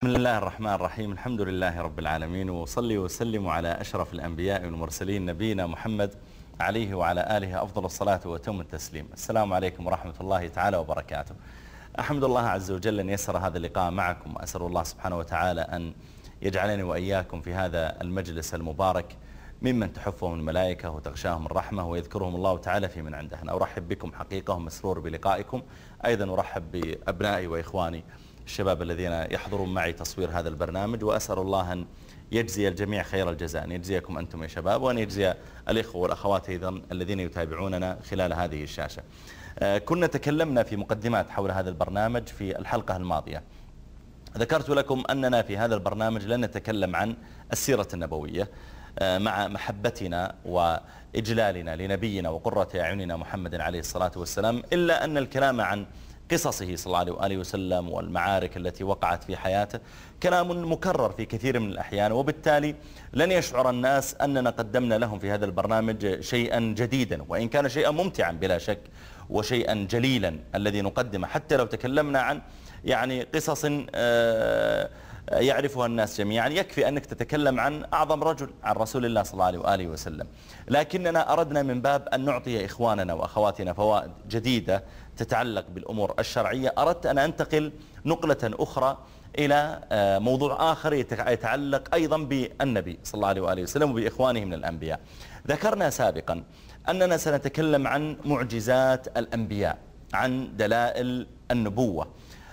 بسم الله الرحمن الرحيم. الحمد لله رب العالمين، وصلي وسلم على أشرف الأنبياء والمرسلين نبينا محمد عليه وعلى آله أفضل الصلاة وأتم التسليم. السلام عليكم ورحمة الله تعالى وبركاته. أحمد الله عز وجل أن يسر هذا اللقاء معكم، وأسأل الله سبحانه وتعالى أن يجعلني وإياكم في هذا المجلس المبارك ممن تحفهم الملائكة وتغشاهم الرحمة ويذكرهم الله تعالى في من عنده. أنا أرحب بكم حقيقة ومسرور بلقائكم. أيضا أرحب بأبنائي وإخواني الشباب الذين يحضرون معي تصوير هذا البرنامج، وأسأل الله أن يجزي الجميع خير الجزاء، أن يجزيكم أنتم يا شباب، وأن يجزي الإخوة والأخوات أيضا الذين يتابعوننا خلال هذه الشاشة. كنا تكلمنا في مقدمات حول هذا البرنامج في الحلقة الماضية. ذكرت لكم أننا في هذا البرنامج لن نتكلم عن السيرة النبوية مع محبتنا وإجلالنا لنبينا وقرة أعيننا محمد عليه الصلاة والسلام، إلا أن الكلام عن قصصه صلى الله عليه وآله وسلم والمعارك التي وقعت في حياته كلام مكرر في كثير من الأحيان، وبالتالي لن يشعر الناس أننا قدمنا لهم في هذا البرنامج شيئا جديدا، وإن كان شيئا ممتعا بلا شك وشيئا جليلا الذي نقدمه، حتى لو تكلمنا عن قصص يعرفها الناس جميعا. يكفي أنك تتكلم عن أعظم رجل، عن رسول الله صلى الله عليه وآله وسلم، لكننا أردنا من باب أن نعطي إخواننا وأخواتنا فوائد جديدة تتعلق بالأمور الشرعية. أردت أن أنتقل نقلة أخرى إلى موضوع آخر يتعلق أيضا بالنبي صلى الله عليه وآله وسلم وبإخوانه من الأنبياء. ذكرنا سابقا أننا سنتكلم عن معجزات الأنبياء، عن دلائل النبوة،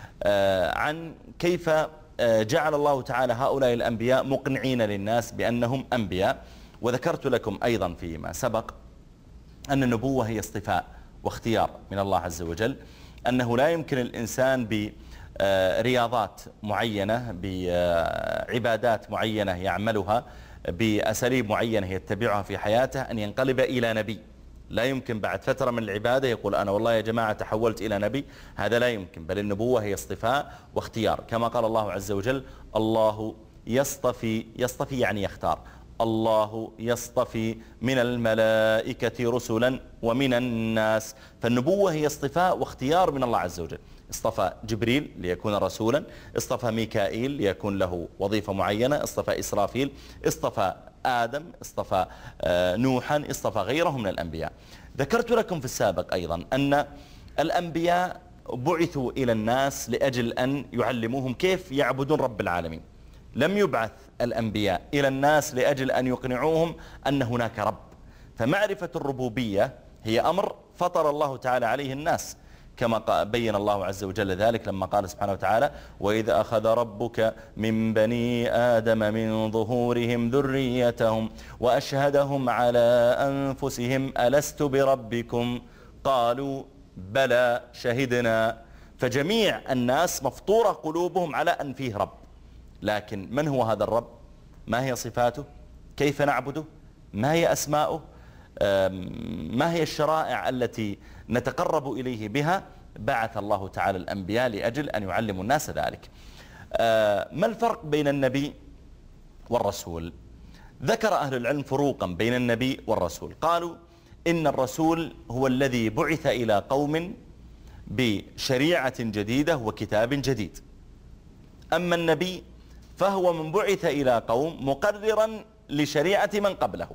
عن كيف جعل الله تعالى هؤلاء الأنبياء مقنعين للناس بأنهم أنبياء. وذكرت لكم أيضا فيما سبق أن النبوة هي اصطفاء واختيار من الله عز وجل، أنه لا يمكن الإنسان برياضات معينة، بعبادات معينة يعملها، بأساليب معينة يتبعها في حياته أن ينقلب إلى نبي. لا يمكن بعد فترة من العبادة يقول أنا والله يا جماعة تحولت إلى نبي، هذا لا يمكن. بل النبوة هي اصطفاء واختيار، كما قال الله عز وجل: الله يصطفي يعني يختار، الله يصطفي من الملائكة رسلا ومن الناس. فالنبوة هي اصطفاء واختيار من الله عز وجل. اصطفى جبريل ليكون رسولا، اصطفى ميكائيل ليكون له وظيفة معينة، اصطفى إسرافيل، اصطفى آدم، اصطفى نوحا، اصطفى غيره من الأنبياء. ذكرت لكم في السابق أيضا أن الأنبياء بعثوا إلى الناس لأجل أن يعلموهم كيف يعبدون رب العالمين. لم يبعث الأنبياء إلى الناس لأجل أن يقنعوهم أن هناك رب. فمعرفة الربوبية هي أمر فطر الله تعالى عليه الناس، كما بين الله عز وجل ذلك لما قال سبحانه وتعالى: وإذا أخذ ربك من بني آدم من ظهورهم ذريتهم وأشهدهم على أنفسهم ألست بربكم قالوا بلى شهدنا. فجميع الناس مفطورة قلوبهم على أن فيه رب، لكن من هو هذا الرب؟ ما هي صفاته؟ كيف نعبده؟ ما هي أسماؤه؟ ما هي الشرائع التي نتقرب إليه بها؟ بعث الله تعالى الأنبياء لأجل أن يعلموا الناس ذلك. ما الفرق بين النبي والرسول؟ ذكر أهل العلم فروقا بين النبي والرسول. قالوا إن الرسول هو الذي بعث إلى قوم بشريعة جديدة وكتاب جديد، أما النبي فهو من بعث إلى قوم مقررا لشريعة من قبله،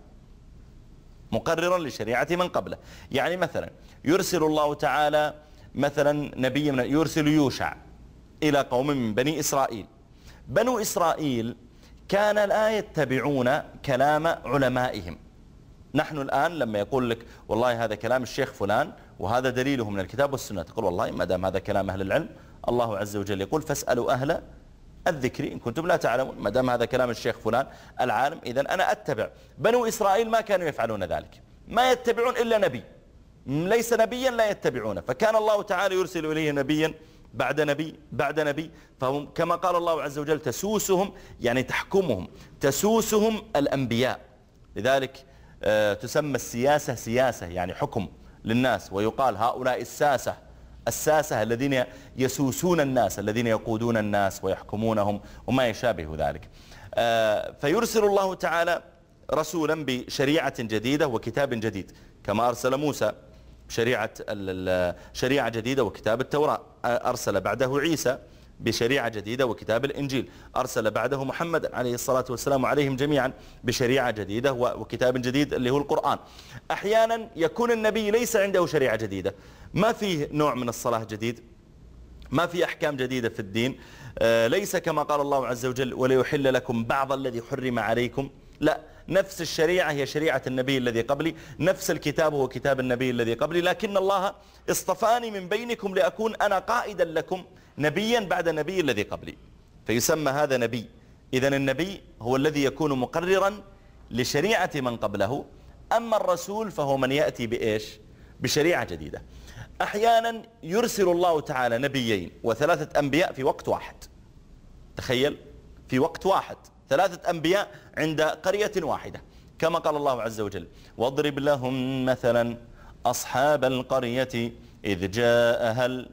مقررا لشريعة من قبله. يعني مثلا يرسل الله تعالى مثلا نبي يرسل يوشع إلى قوم من بني إسرائيل. بنو إسرائيل كان لا يتبعون كلام علمائهم. نحن الآن لما يقول لك والله هذا كلام الشيخ فلان وهذا دليله من الكتاب والسنة، تقول والله ما دام هذا كلام أهل العلم، الله عز وجل يقول: فاسألوا أهل الذكر إن كنتم لا تعلمون. ما دام هذا كلام الشيخ فلان العالم، إذن أنا أتبع. بنو إسرائيل ما كانوا يفعلون ذلك، ما يتبعون إلا نبي، ليس نبيا لا يتبعونه. فكان الله تعالى يرسل إليه نبيا بعد نبي بعد نبي، فهم كما قال الله عز وجل تسوسهم، يعني تحكمهم، تسوسهم الأنبياء. لذلك تسمى السياسة سياسة، يعني حكم للناس، ويقال هؤلاء الساسة الذين يسوسون الناس، الذين يقودون الناس ويحكمونهم وما يشابه ذلك. فيرسل الله تعالى رسولا بشريعة جديدة وكتاب جديد، كما أرسل موسى شريعة جديدة وكتاب التوراة، أرسل بعده عيسى بشريعة جديدة وكتاب الإنجيل، أرسل بعده محمد عليه الصلاة والسلام عليهم جميعا بشريعة جديدة وكتاب جديد اللي هو القرآن. أحيانا يكون النبي ليس عنده شريعة جديدة، ما فيه نوع من الصلاة جديد، ما في أحكام جديدة في الدين، ليس كما قال الله عز وجل وليحل لكم بعض الذي حرم عليكم، لا، نفس الشريعة هي شريعة النبي الذي قبلي، نفس الكتاب هو كتاب النبي الذي قبلي، لكن الله اصطفاني من بينكم لأكون أنا قائدا لكم نبيا بعد النبي الذي قبلي، فيسمى هذا نبي. إذن النبي هو الذي يكون مقررا لشريعة من قبله، أما الرسول فهو من يأتي بإيش؟ بشريعة جديدة. أحيانا يرسل الله تعالى نبيين وثلاثة أنبياء في وقت واحد، تخيل، في وقت واحد 3 أنبياء عند قرية واحدة، كما قال الله عز وجل واضرب لهم مثلا أصحاب القرية إذ جاءها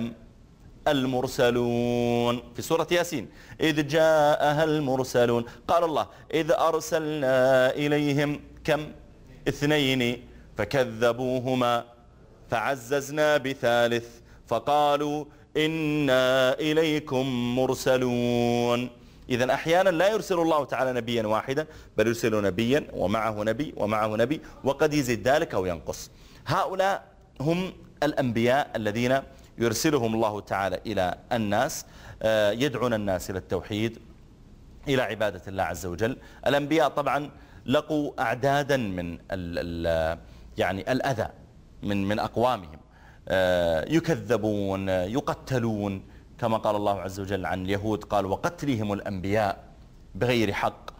المرسلون في سورة ياسين، إذ جاءها المرسلون. قال الله إذ أرسلنا إليهم 2 فكذبوهما فعززنا ب3 فقالوا إنا إليكم مرسلون. إذن أحيانا لا يرسل الله تعالى نبيا واحدا، بل يرسل نبيا ومعه نبي ومعه نبي، وقد يزيد ذلك أو ينقص. هؤلاء هم الأنبياء الذين يرسلهم الله تعالى إلى الناس، يدعون الناس إلى التوحيد، إلى عبادة الله عز وجل. الأنبياء طبعا لقوا أعدادا من يعني الأذى من أقوامهم، يكذبون، يقتلون، كما قال الله عز وجل عن اليهود قال وقتلهم الأنبياء بغير حق،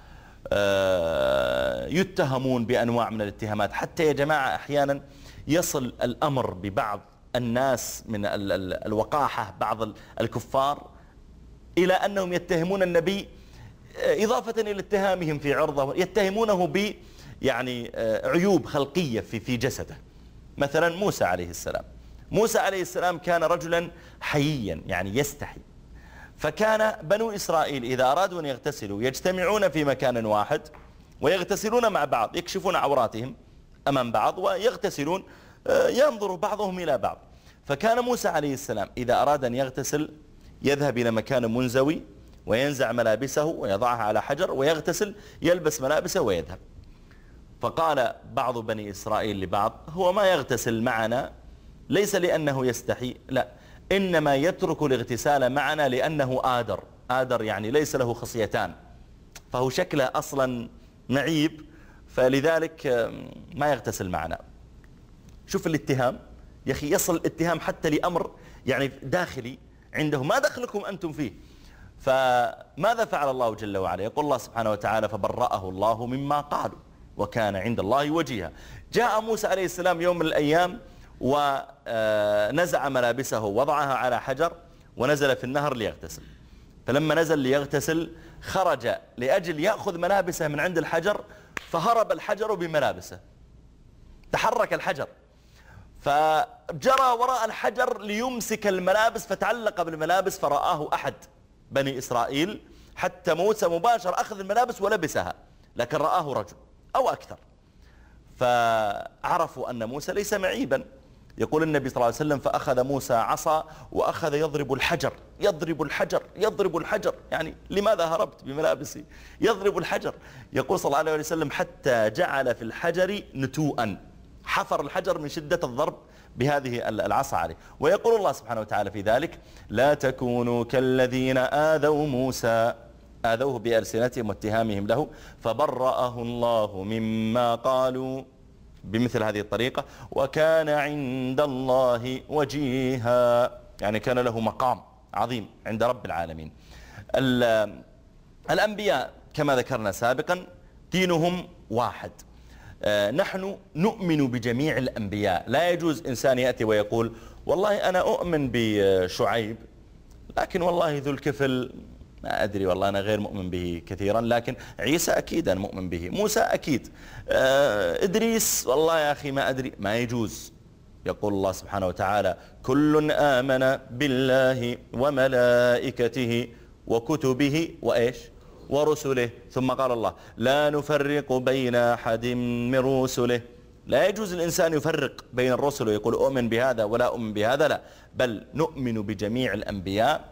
يتهمون بأنواع من الاتهامات. حتى يا جماعة أحيانا يصل الأمر ببعض الناس من الوقاحة، بعض الكفار، إلى أنهم يتهمون النبي إضافة إلى اتهامهم في عرضه، يتهمونه ب يعني عيوب خلقية في جسده. مثلا موسى عليه السلام، موسى عليه السلام كان رجلا حييا، يعني يستحي، فكان بنو إسرائيل إذا أرادوا أن يغتسلوا يجتمعون في مكان واحد ويغتسلون مع بعض، يكشفون عوراتهم أمام بعض ويغتسلون، ينظر بعضهم إلى بعض. فكان موسى عليه السلام إذا أراد أن يغتسل يذهب إلى مكان منزوي وينزع ملابسه ويضعها على حجر ويغتسل، يلبس ملابسه ويذهب. فقال بعض بني إسرائيل لبعض هو ما يغتسل معنا ليس لأنه يستحي، لا، إنما يترك الاغتسال معنا لأنه آدر يعني ليس له خصيتان، فهو شكله أصلا معيب، فلذلك ما يغتسل معنا. شوف الاتهام يا أخي، يصل الاتهام حتى لأمر يعني داخلي عنده ما دخلكم أنتم فيه. فماذا فعل الله جل وعلا؟ يقول الله سبحانه وتعالى فبرأه الله مما قالوا وكان عند الله وجيها. جاء موسى عليه السلام يوم من الأيام ونزع ملابسه ووضعها على حجر ونزل في النهر ليغتسل، فلما نزل ليغتسل خرج لأجل يأخذ ملابسه من عند الحجر، فهرب الحجر بملابسه، تحرك الحجر فجرى وراء الحجر ليمسك الملابس، فتعلق بالملابس فرآه أحد بني إسرائيل، حتى موسى مباشر أخذ الملابس ولبسها، لكن رآه رجل أو أكثر، فعرفوا أن موسى ليس معيبا. يقول النبي صلى الله عليه وسلم فأخذ موسى عصا وأخذ يضرب الحجر يضرب الحجر يضرب الحجر، يعني لماذا هربت بملابسي؟ يضرب الحجر. يقول صلى الله عليه وسلم حتى جعل في الحجر نتوءا، حفر الحجر من شدة الضرب بهذه العصا عليه. ويقول الله سبحانه وتعالى في ذلك لا تكونوا كالذين آذوا موسى، آذوه بألسنتهم واتهامهم له، فبرأه الله مما قالوا بمثل هذه الطريقة وكان عند الله وجيها، يعني كان له مقام عظيم عند رب العالمين. الأنبياء كما ذكرنا سابقا دينهم واحد، نحن نؤمن بجميع الأنبياء. لا يجوز إنسان يأتي ويقول والله أنا أؤمن بشعيب لكن والله ذو الكفل ما أدري، والله أنا غير مؤمن به كثيرا، لكن عيسى أكيد أنا مؤمن به، موسى أكيد، إدريس والله يا أخي ما أدري. ما يجوز. يقول الله سبحانه وتعالى كل آمن بالله وملائكته وكتبه وإيش ورسله، ثم قال الله لا نفرق بين أحد من رسله. لا يجوز الإنسان يفرق بين الرسل ويقول أؤمن بهذا ولا أؤمن بهذا، لا، بل نؤمن بجميع الأنبياء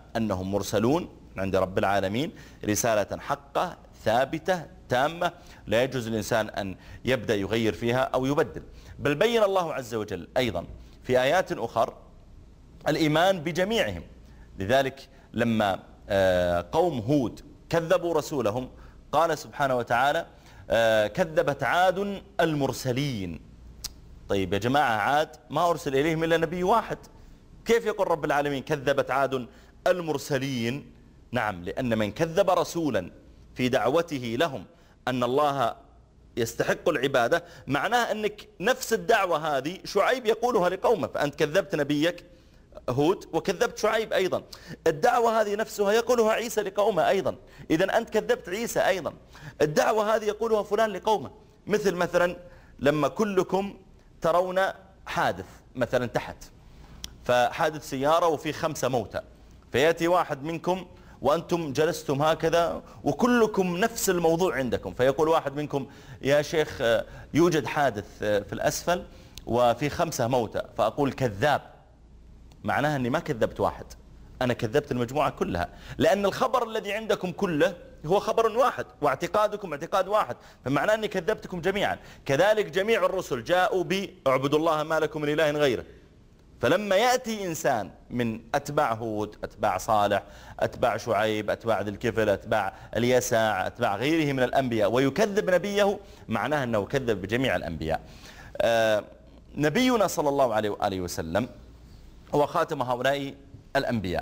أنهم مرسلون عند رب العالمين، رسالة حقة ثابتة تامة لا يجوز للإنسان أن يبدأ يغير فيها أو يبدل. بل بين الله عز وجل أيضا في آيات أخرى الإيمان بجميعهم. لذلك لما قوم هود كذبوا رسولهم قال سبحانه وتعالى كذبت عاد المرسلين. طيب يا جماعة، عاد ما أرسل إليهم إلا نبي واحد، كيف يقول رب العالمين كذبت عاد المرسلين؟ نعم، لأن من كذب رسولا في دعوته لهم أن الله يستحق العبادة، معناه أنك نفس الدعوة هذه شعيب يقولها لقومه، فأنت كذبت نبيك هود وكذبت شعيب أيضا. الدعوة هذه نفسها يقولها عيسى لقومه أيضا، إذا أنت كذبت عيسى أيضا. الدعوة هذه يقولها فلان لقومه، مثلا لما كلكم ترون حادث مثلا تحت، فحادث سيارة وفي 5 موتى، فيأتي واحد منكم وأنتم جلستم هكذا وكلكم نفس الموضوع عندكم، فيقول واحد منكم يا شيخ يوجد حادث في الأسفل وفي 5 موتى، فأقول كذاب، معناها أني ما كذبت واحد، أنا كذبت المجموعة كلها، لأن الخبر الذي عندكم كله هو خبر واحد واعتقادكم اعتقاد واحد، فمعناه أني كذبتكم جميعا. كذلك جميع الرسل جاءوا اعبدوا الله ما لكم من إله غيره. فلما يأتي إنسان من أتباع هود، أتباع صالح، أتباع شعيب، أتباع ذي الكفل، أتباع اليساع، أتباع غيره من الأنبياء ويكذب نبيه، معناه أنه كذب بجميع الأنبياء. نبينا صلى الله عليه وآله وسلم هو خاتم هؤلاء الأنبياء،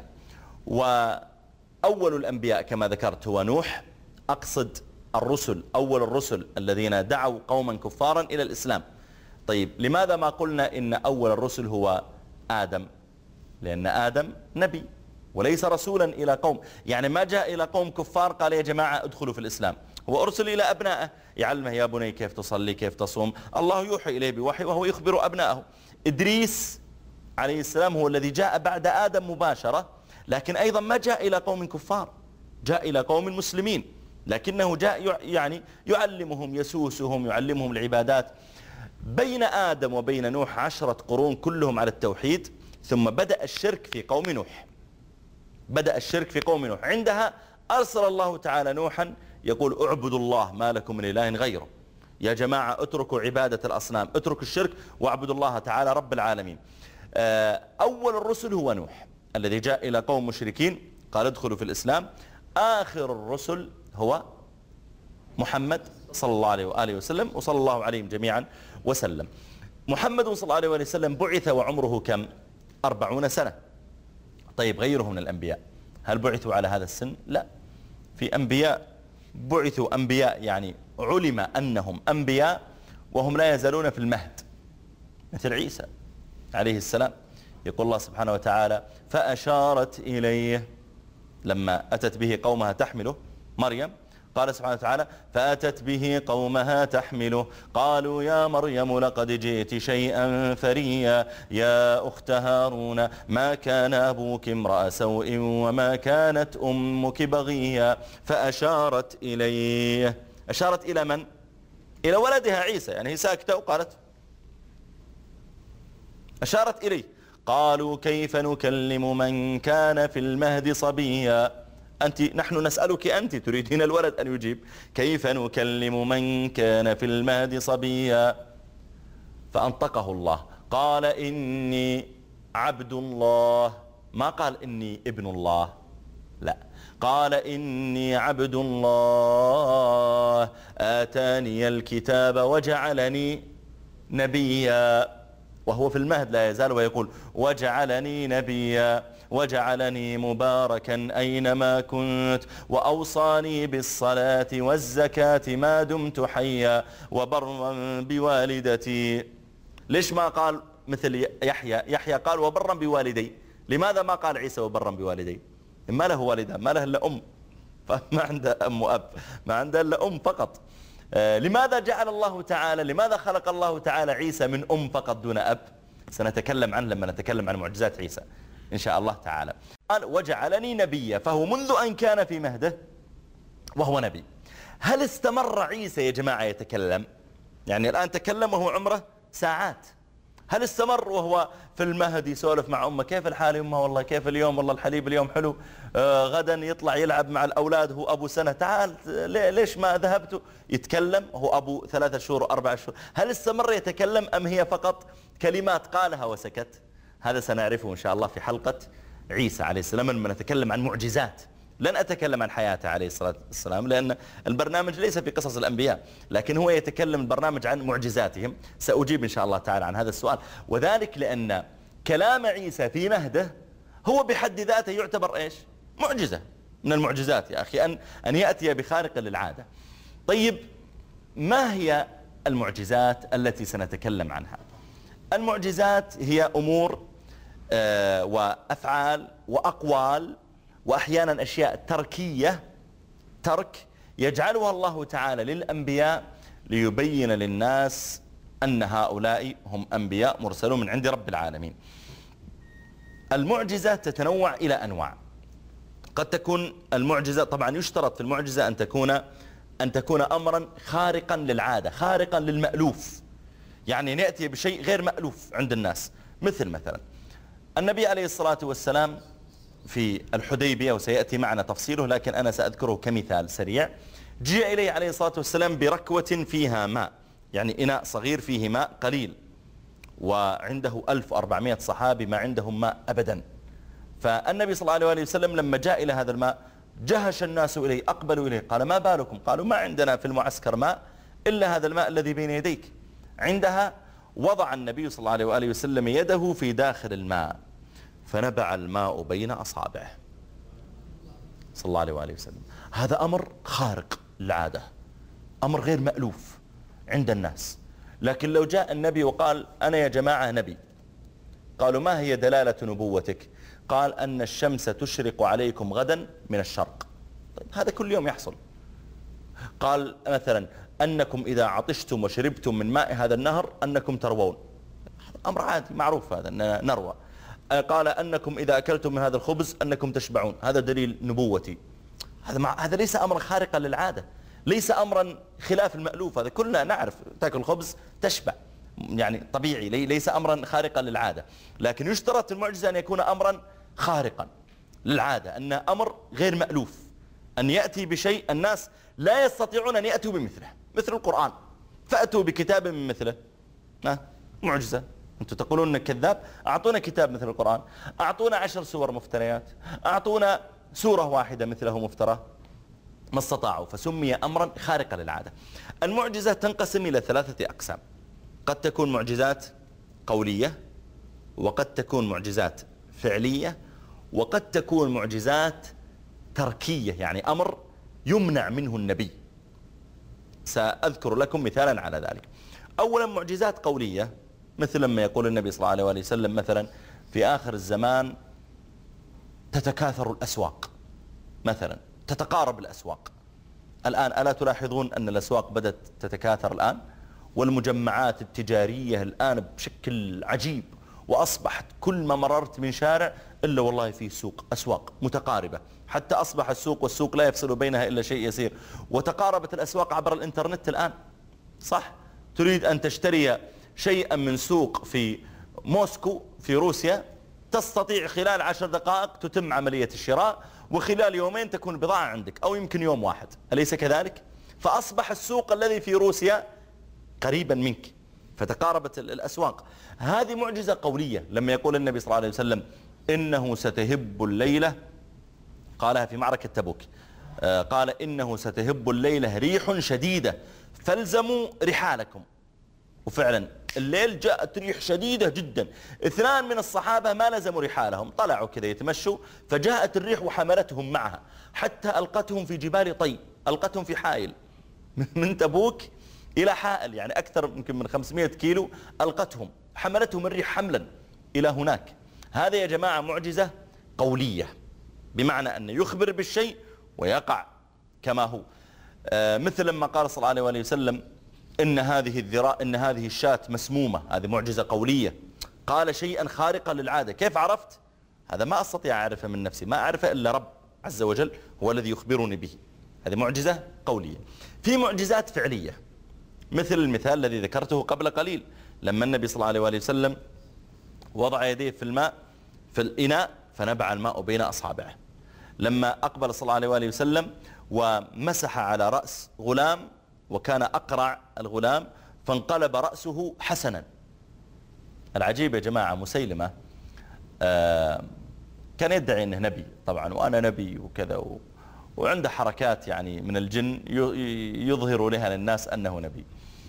وأول الأنبياء كما ذكرت هو نوح. أقصد الرسل، أول الرسل الذين دعوا قوما كفارا إلى الإسلام. طيب لماذا ما قلنا إن أول الرسل هو آدم؟ لأن آدم نبي وليس رسولا إلى قوم، يعني ما جاء إلى قوم كفار قال يا جماعة ادخلوا في الإسلام، هو أرسل إلى أبنائه يعلمه يا بني كيف تصلي كيف تصوم، الله يوحي إليه بوحي وهو يخبر أبنائه. إدريس عليه السلام هو الذي جاء بعد آدم مباشرة، لكن أيضا ما جاء إلى قوم كفار، جاء إلى قوم مسلمين، لكنه جاء يعني يعلمهم يسوسهم يعلمهم العبادات. بين آدم وبين نوح 10 قرون كلهم على التوحيد، ثم بدأ الشرك في قوم نوح. بدأ الشرك في قوم نوح، عندها أرسل الله تعالى نوحا يقول اعبدوا الله ما لكم من إله غيره، يا جماعة اتركوا عبادة الأصنام، اتركوا الشرك واعبدوا الله تعالى رب العالمين. أول الرسل هو نوح الذي جاء إلى قوم مشركين قال ادخلوا في الإسلام. آخر الرسل هو محمد صلى الله عليه وآله وسلم، وصلى الله عليهم جميعا وسلم. محمد صلى الله عليه وآله وسلم بعث وعمره كم؟ 40 سنة. طيب غيره من الأنبياء هل بعثوا على هذا السن؟ لا، في أنبياء بعثوا أنبياء يعني علم أنهم أنبياء وهم لا يزالون في المهد، مثل عيسى عليه السلام. يقول الله سبحانه وتعالى فأشارت إليه لما أتت به قومها تحمله، مريم، قال سبحانه وتعالى فأتت به قومها تحمله قالوا يا مريم لقد جئت شيئا فريا يا أخت هارون ما كان أبوك امرأ سوء وما كانت أمك بغيا. فأشارت إليه، أشارت إلى من؟ إلى ولدها عيسى، يعني هي ساكتة وقالت أشارت إليه. قالوا كيف نكلم من كان في المهد صبيا. نحن نسألك أنت تريدين الولد أن يجيب، كيف نكلم من كان في المهد صبيا. فأنطقه الله قال إني عبد الله، ما قال إني ابن الله، لا، قال إني عبد الله آتاني الكتاب وجعلني نبيا، وهو في المهد لا يزال ويقول وجعلني نبيا وجعلني مباركا أينما كنت وأوصاني بالصلاة والزكاة ما دمت حيا وبرا بوالدتي. ليش ما قال مثل يحيى قال وبرا بوالدي؟ لماذا ما قال عيسى وبرا بوالدي؟ ما له والدة، ما له إلا أم، فما عنده أم وأب، ما عنده إلا أم فقط. لماذا جعل الله تعالى، لماذا خلق الله تعالى عيسى من أم فقط دون أب؟ سنتكلم عنه لما نتكلم عن معجزات عيسى إن شاء الله تعالى. قال وجعلني نبيا، فهو منذ أن كان في مهده وهو نبي. هل استمر عيسى يا جماعة يتكلم؟ يعني الآن تكلم وهو عمره ساعات، هل استمر وهو في المهد يسولف مع أمه كيف الحال يا أمه والله كيف اليوم والله الحليب اليوم حلو، غدا يطلع يلعب مع الأولاد هو أبو سنة تعال ليش ما ذهبت، يتكلم هو أبو 3 شهور و4 شهور. هل استمر يتكلم أم هي فقط كلمات قالها وسكت؟ هذا سنعرفه إن شاء الله في حلقة عيسى عليه السلام لما نتكلم عن معجزات. لن أتكلم عن حياته عليه الصلاة والسلام لأن البرنامج ليس في قصص الأنبياء، لكن هو يتكلم البرنامج عن معجزاتهم. سأجيب إن شاء الله تعالى عن هذا السؤال، وذلك لأن كلام عيسى في مهده هو بحد ذاته يعتبر إيش؟ معجزة من المعجزات يا أخي، أن يأتي بخارق للعادة. طيب ما هي المعجزات التي سنتكلم عنها؟ المعجزات هي أمور وأفعال وأقوال وأحيانا أشياء تركية، ترك يجعلها الله تعالى للأنبياء ليبين للناس أن هؤلاء هم أنبياء مرسلون من عند رب العالمين. المعجزة تتنوع إلى أنواع. قد تكون المعجزة، طبعا يشترط في المعجزة أن تكون أمرا خارقا للعادة، خارقا للمألوف، يعني نأتي بشيء غير مألوف عند الناس. مثلا النبي عليه الصلاة والسلام في الحديبية، وسيأتي معنا تفصيله لكن أنا سأذكره كمثال سريع. جاء إليه عليه الصلاة والسلام بركوة فيها ماء، يعني إناء صغير فيه ماء قليل، وعنده 1400 صحابي ما عندهم ماء أبدا. فالنبي صلى الله عليه وسلم لما جاء إلى هذا الماء جهش الناس إليه، أقبلوا إليه، قال ما بالكم؟ قالوا ما عندنا في المعسكر ماء إلا هذا الماء الذي بين يديك. عندها وضع النبي صلى الله عليه وسلم يده في داخل الماء فنبع الماء بين أصابعه صلى الله عليه وسلم. هذا أمر خارق للعادة، أمر غير مألوف عند الناس. لكن لو جاء النبي وقال أنا يا جماعة نبي، قالوا ما هي دلالة نبوتك؟ قال أن الشمس تشرق عليكم غدا من الشرق. طيب هذا كل يوم يحصل. قال مثلا أنكم إذا عطشتم وشربتم من ماء هذا النهر أنكم تروون، أمر عادي معروف هذا أننا نروى. قال أنكم إذا أكلتم من هذا الخبز أنكم تشبعون، هذا دليل نبوتي. هذا ليس أمرا خارقا للعادة، ليس أمرا خلاف المألوف، هذا كلنا نعرف تأكل خبز تشبع، يعني طبيعي، ليس أمرا خارقا للعادة. لكن يشترط المعجزة أن يكون أمرا خارقا للعادة، أن أمر غير مألوف، أن يأتي بشيء الناس لا يستطيعون أن يأتوا بمثله، مثل القرآن، فأتوا بكتاب من مثله. معجزة. أنتم تقولون أنك كذاب، أعطونا كتاب مثل القرآن، أعطونا 10 سور مفتريات، أعطونا سورة واحدة مثله مفترى، ما استطاعوا، فسمي أمرا خارقا للعادة. المعجزة تنقسم إلى 3 أقسام. قد تكون معجزات قولية، وقد تكون معجزات فعلية، وقد تكون معجزات تركية، يعني أمر يمنع منه النبي. سأذكر لكم مثالا على ذلك. أولا معجزات قولية، مثل لما يقول النبي صلى الله عليه وسلم مثلا في آخر الزمان تتكاثر الأسواق، مثلا تتقارب الأسواق. الآن ألا تلاحظون أن الأسواق بدأت تتكاثر الآن، والمجمعات التجارية الآن بشكل عجيب، وأصبحت كل ما مررت من شارع إلا والله فيه سوق، أسواق متقاربة، حتى أصبح السوق والسوق لا يفصل بينها إلا شيء يسير. وتقاربت الأسواق عبر الإنترنت الآن، صح؟ تريد أن تشتري شيئا من سوق في موسكو في روسيا، تستطيع خلال 10 دقائق تتم عملية الشراء، وخلال يومين تكون البضاعة عندك، أو يمكن يوم واحد، أليس كذلك؟ فأصبح السوق الذي في روسيا قريبا منك، فتقاربت الأسواق. هذه معجزة قولية. لما يقول النبي صلى الله عليه وسلم إنه ستهب الليلة، قالها في معركة تبوك، قال إنه ستهب الليلة ريح شديدة فالزموا رحالكم. وفعلا الليل جاءت ريح شديدة جدا، 2 من الصحابة ما لزموا رحالهم، طلعوا كذا يتمشوا، فجاءت الريح وحملتهم معها حتى ألقتهم في جبال طي، ألقتهم في حائل من تبوك إلى حائل، يعني أكثر يمكن من 500 كيلو، ألقتهم، حملتهم الريح حملا إلى هناك. هذا يا جماعة معجزة قولية، بمعنى أن يخبر بالشيء ويقع كما هو. مثل لما قال صلى الله عليه وسلم إن هذه الشاة مسمومة، هذه معجزة قولية، قال شيئا خارقا للعادة. كيف عرفت؟ هذا ما أستطيع أعرفه من نفسي، ما أعرفه إلا رب عز وجل هو الذي يخبرني به. هذه معجزة قولية. في معجزات فعلية، مثل المثال الذي ذكرته قبل قليل، لما النبي صلى الله عليه وآله وسلم وضع يديه في الماء في الإناء فنبع الماء بين أصابعه. لما أقبل صلى الله عليه وآله وسلم ومسح على رأس غلام وكان أقرع الغلام فانقلب رأسه حسنا. العجيب يا جماعة مسيلمة كان يدعي أنه نبي طبعا، وأنا نبي وكذا، وعنده حركات يعني من الجن يظهر لها للناس أنه نبي.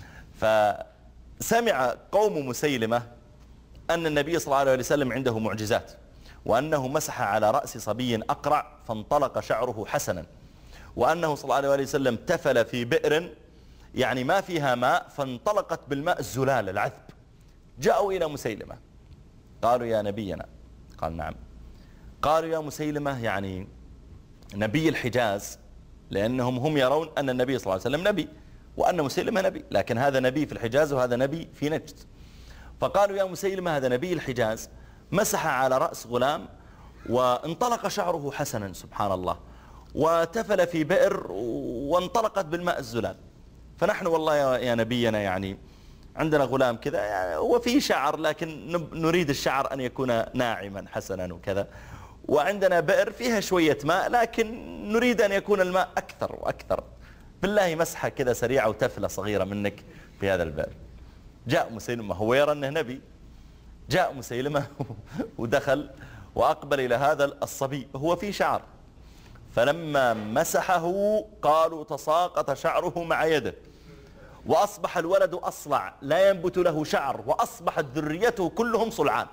فسمع قوم مسيلمة أن النبي صلى الله عليه وسلم عنده معجزات، وأنه مسح على رأس صبي أقرع فانطلق شعره حسنا، وأنه صلى الله عليه وسلم تفل في بئر يعني ما فيها ماء فانطلقت بالماء الزلال العذب. جاءوا إلى مسيلمة قالوا يا نبينا، قال نعم. قالوا يا مسيلمة يعني نبي الحجاز، لأنهم هم يرون أن النبي صلى الله عليه وسلم نبي وأن مسيلمة نبي، لكن هذا نبي في الحجاز وهذا نبي في نجد. فقالوا يا مسيلمة هذا نبي الحجاز مسح على رأس غلام وانطلق شعره حسنا سبحان الله، وتفل في بئر وانطلقت بالماء الزلال، فنحن والله يا نبينا يعني عندنا غلام كذا يعني وفيه شعر، لكن نريد الشعر أن يكون ناعما حسنا وكذا، وعندنا بئر فيها شوية ماء لكن نريد أن يكون الماء أكثر وأكثر، بالله مسحة كذا سريعة وتفلة صغيرة منك في هذا البئر. جاء مسيلمة هو يرى أنه نبي، جاء مسيلمة ودخل وأقبل إلى هذا الصبي هو فيه شعر، فلما مسحه قالوا تساقط شعره مع يده، وأصبح الولد أصلع لا ينبت له شعر، وأصبحت ذريته كلهم صلعان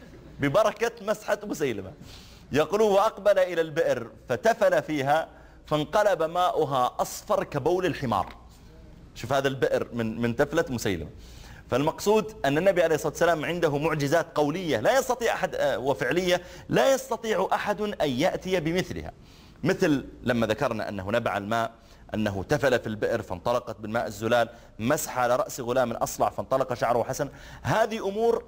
ببركة مسحة مسيلمة. يقولوا وأقبل إلى البئر فتفل فيها فانقلب ماؤها أصفر كبول الحمار. شوف هذا البئر من تفلة مسيلمة. فالمقصود أن النبي عليه الصلاة والسلام عنده معجزات قولية لا يستطيع أحد وفعلية لا يستطيع أحد أن يأتي بمثلها، مثل لما ذكرنا أنه نبع الماء، أنه تفل في البئر فانطلقت بالماء الزلال، مسح على رأس غلام أصلع فانطلق شعره حسن. هذه أمور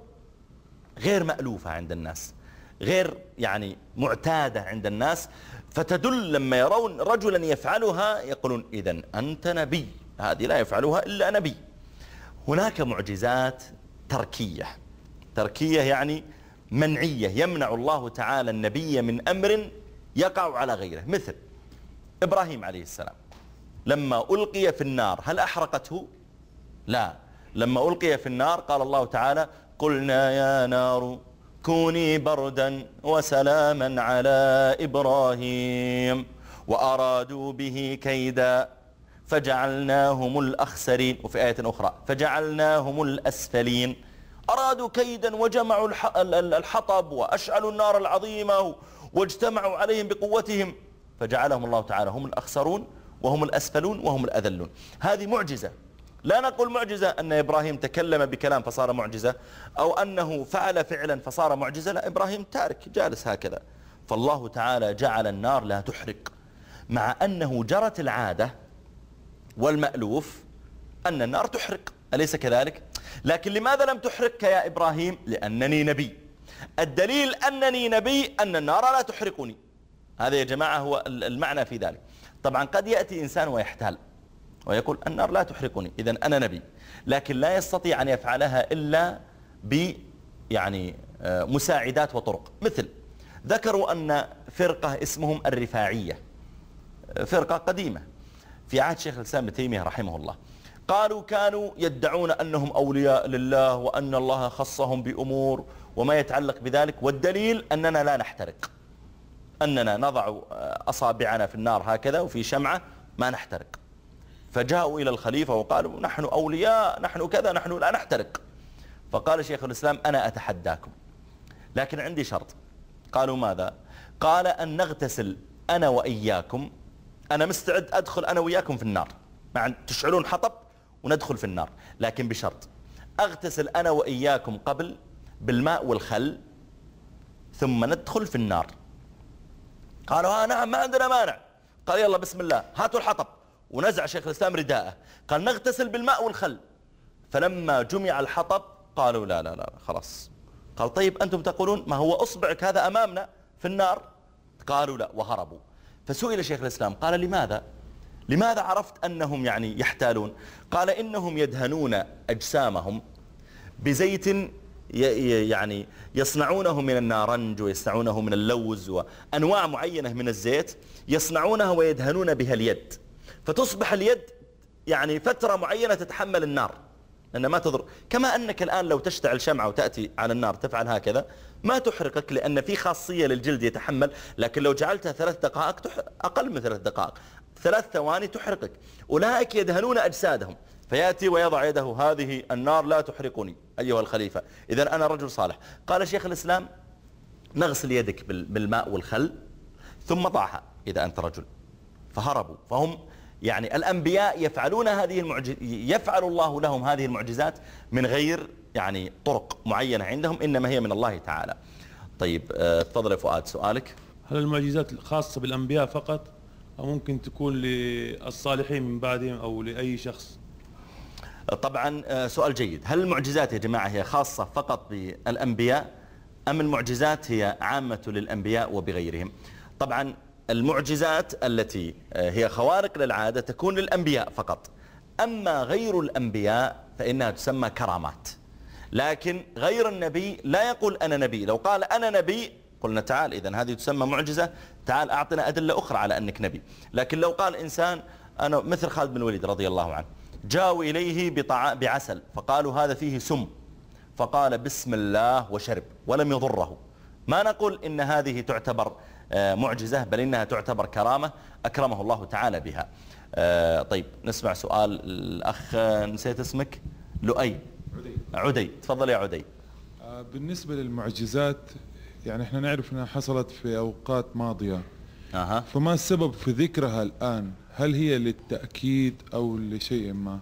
غير مألوفة عند الناس، غير يعني معتادة عند الناس، فتدل لما يرون رجلا يفعلها يقولون إذن أنت نبي، هذه لا يفعلها إلا نبي. هناك معجزات تركية يعني منعية، يمنع الله تعالى النبي من أمر يقع على غيره، مثل إبراهيم عليه السلام لما ألقي في النار هل أحرقته؟ لا، لما ألقي في النار قال الله تعالى قلنا يا نار كوني بردا وسلاما على إبراهيم وأرادوا به كيدا فجعلناهم الأخسرين، وفي آية أخرى فجعلناهم الأسفلين. أرادوا كيدا وجمعوا الحطب وأشعلوا النار العظيمة واجتمعوا عليهم بقوتهم فجعلهم الله تعالى هم الأخسرون وهم الأسفلون وهم الأذلون. هذه معجزة، لا نقول معجزة أن إبراهيم تكلم بكلام فصار معجزة، أو أنه فعل فعلا فصار معجزة، لا، إبراهيم تارك جالس هكذا. فالله تعالى جعل النار لا تحرق، مع أنه جرت العادة والمألوف أن النار تحرق، أليس كذلك؟ لكن لماذا لم تحرقك يا إبراهيم؟ لأنني نبي. الدليل أنني نبي أن النار لا تحرقني. هذا يا جماعة هو المعنى في ذلك. طبعا قد يأتي إنسان ويحتال ويقول النار لا تحرقني إذن أنا نبي، لكن لا يستطيع أن يفعلها إلا يعني مساعدات وطرق. مثل ذكروا أن فرقة اسمهم الرفاعية، فرقة قديمة في عهد شيخ الإسلام ابن تيمية رحمه الله، قالوا كانوا يدعون أنهم أولياء لله وأن الله خصهم بأمور وما يتعلق بذلك، والدليل أننا لا نحترق، أننا نضع أصابعنا في النار هكذا وفي شمعة ما نحترق. فجاءوا إلى الخليفة وقالوا نحن أولياء، نحن كذا، نحن لا نحترق. فقال شيخ الإسلام أنا أتحداكم لكن عندي شرط. قالوا ماذا؟ قال أن نغتسل أنا وإياكم، أنا مستعد أدخل أنا وإياكم في النار، مع تشعلون حطب وندخل في النار، لكن بشرط أغتسل أنا وإياكم قبل بالماء والخل ثم ندخل في النار. قالوا نعم ما عندنا مانع. قال يلا بسم الله هاتوا الحطب، ونزع شيخ الإسلام رداءه قال نغتسل بالماء والخل. فلما جمع الحطب قالوا لا لا لا خلاص. قال طيب أنتم تقولون ما هو أصبعك هذا أمامنا في النار؟ قالوا لا وهربوا. فسئل شيخ الإسلام قال لماذا عرفت أنهم يعني يحتالون؟ قال إنهم يدهنون أجسامهم بزيت يعني يصنعونه من النارنج ويصنعونه من اللوز وأنواع معينة من الزيت يصنعونها ويدهنون بها اليد، فتصبح اليد يعني فترة معينة تتحمل النار أنها ما تضر. كما أنك الآن لو تشتعل شمعة وتأتي على النار تفعل هكذا ما تحرقك، لأن في خاصية للجلد يتحمل. لكن لو جعلتها 3 دقائق أقل من 3 دقائق 3 ثواني تحرقك. أولئك يدهنون أجسادهم، فيأتي ويضع يده هذه النار لا تحرقني أيها الخليفة، إذا أنا رجل صالح. قال شيخ الإسلام نغسل يدك بالماء والخل ثم ضعها إذا أنت رجل. فهربوا. فهم يعني الأنبياء يفعلون يفعل الله لهم هذه المعجزات من غير يعني طرق معينة عندهم، إنما هي من الله تعالى. طيب تفضل يا فؤاد سؤالك. هل المعجزات خاصة بالأنبياء فقط أو ممكن تكون للصالحين من بعدهم أو لأي شخص؟ طبعا سؤال جيد. هل المعجزات يا جماعة هي خاصة فقط بالأنبياء أم المعجزات هي عامة للأنبياء وبغيرهم؟ طبعا المعجزات التي هي خوارق للعادة تكون للأنبياء فقط، أما غير الأنبياء فإنها تسمى كرامات. لكن غير النبي لا يقول أنا نبي. لو قال أنا نبي قلنا تعال إذن هذه تسمى معجزة، تعال أعطنا أدلة أخرى على أنك نبي. لكن لو قال إنسان أنا مثل خالد بن الوليد رضي الله عنه، جاءوا إليه بعسل فقالوا هذا فيه سم، فقال بسم الله وشرب ولم يضره، ما نقول إن هذه تعتبر معجزة، بل إنها تعتبر كرامة أكرمه الله تعالى بها. طيب نسمع سؤال الأخ نسيت اسمك، لؤي عدي. تفضل يا عدي. بالنسبة للمعجزات يعني احنا نعرف انها حصلت في اوقات ماضية، فما السبب في ذكرها الآن؟ هل هي للتأكيد او لشيء ما؟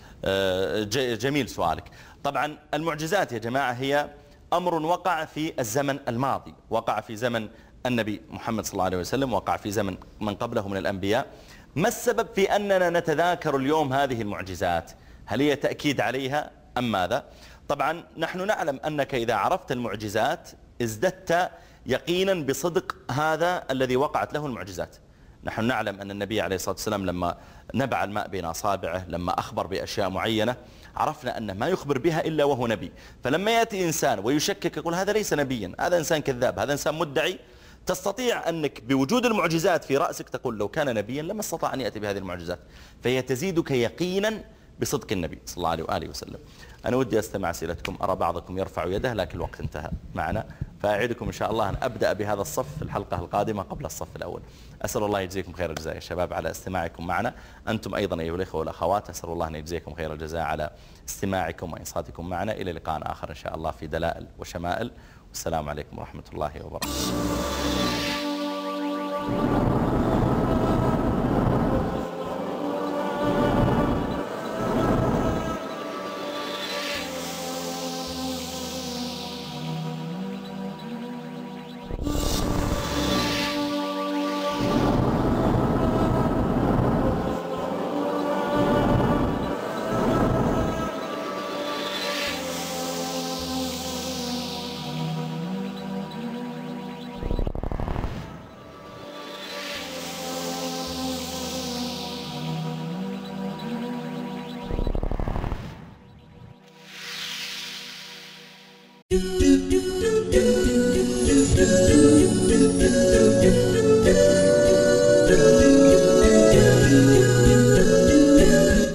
جميل سؤالك. طبعا المعجزات يا جماعة هي أمر وقع في الزمن الماضي، وقع في زمن النبي محمد صلى الله عليه وسلم، وقع في زمن من قبله من الأنبياء. ما السبب في أننا نتذاكر اليوم هذه المعجزات؟ هل هي تأكيد عليها أم ماذا؟ طبعا نحن نعلم أنك إذا عرفت المعجزات ازددت يقينا بصدق هذا الذي وقعت له المعجزات. نحن نعلم أن النبي عليه الصلاة والسلام لما نبع الماء بين أصابعه، لما أخبر بأشياء معينة، عرفنا أنه ما يخبر بها إلا وهو نبي. فلما يأتي إنسان ويشكك يقول هذا ليس نبيا، هذا إنسان كذاب، هذا إنسان مدعي، تستطيع أنك بوجود المعجزات في رأسك تقول لو كان نبيا لما استطاع أن يأتي بهذه المعجزات. فهي تزيدك يقينا بصدق النبي صلى الله عليه وآله وسلم. أنا ودي أستمع أسئلتكم، أرى بعضكم يرفع يده لكن الوقت انتهى معنا، فأعيدكم إن شاء الله أن أبدأ بهذا الصف في الحلقة القادمة قبل الصف الأول. أسأل الله يجزيكم خير الجزاء يا شباب على استماعكم معنا. أنتم أيضا أيها الأخوة والأخوات أسأل الله أن يجزيكم خير الجزاء على استماعكم وإنصاتكم معنا. إلى لقاء آخر إن شاء الله في دلائل وشمائل، والسلام عليكم ورحمة الله وبركاته.